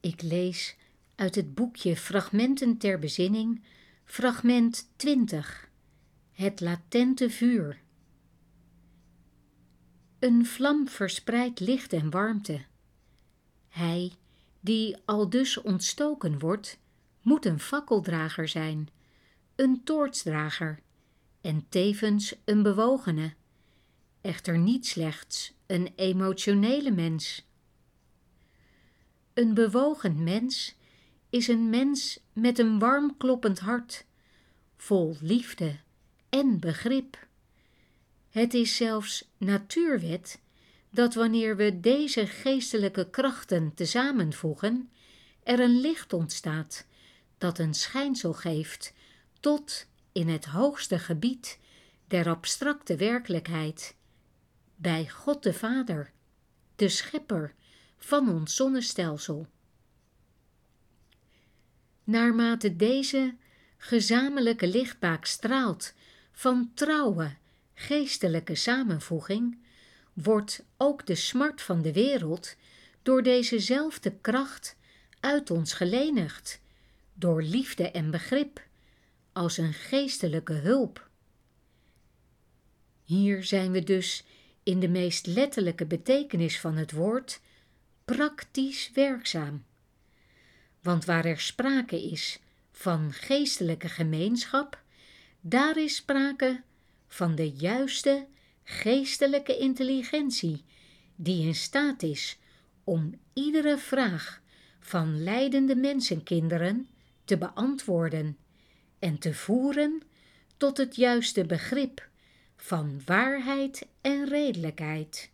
Ik lees uit het boekje Fragmenten ter bezinning, fragment 20, het latente vuur. Een vlam verspreidt licht en warmte. Hij, die aldus ontstoken wordt, moet een fakkeldrager zijn, een toortsdrager en tevens een bewogene, echter niet slechts een emotionele mens. Een bewogen mens is een mens met een warm kloppend hart, vol liefde en begrip. Het is zelfs natuurwet dat wanneer we deze geestelijke krachten tezamenvoegen, er een licht ontstaat dat een schijnsel geeft tot in het hoogste gebied der abstracte werkelijkheid, bij God de Vader, de Schepper van ons zonnestelsel. Naarmate deze gezamenlijke lichtbaak straalt van trouwe, geestelijke samenvoeging, wordt ook de smart van de wereld door dezezelfde kracht uit ons gelenigd, door liefde en begrip, als een geestelijke hulp. Hier zijn we dus in de meest letterlijke betekenis van het woord praktisch werkzaam. Want waar er sprake is van geestelijke gemeenschap, daar is sprake van de juiste geestelijke intelligentie, die in staat is om iedere vraag van lijdende mensenkinderen te beantwoorden en te voeren tot het juiste begrip van waarheid en redelijkheid.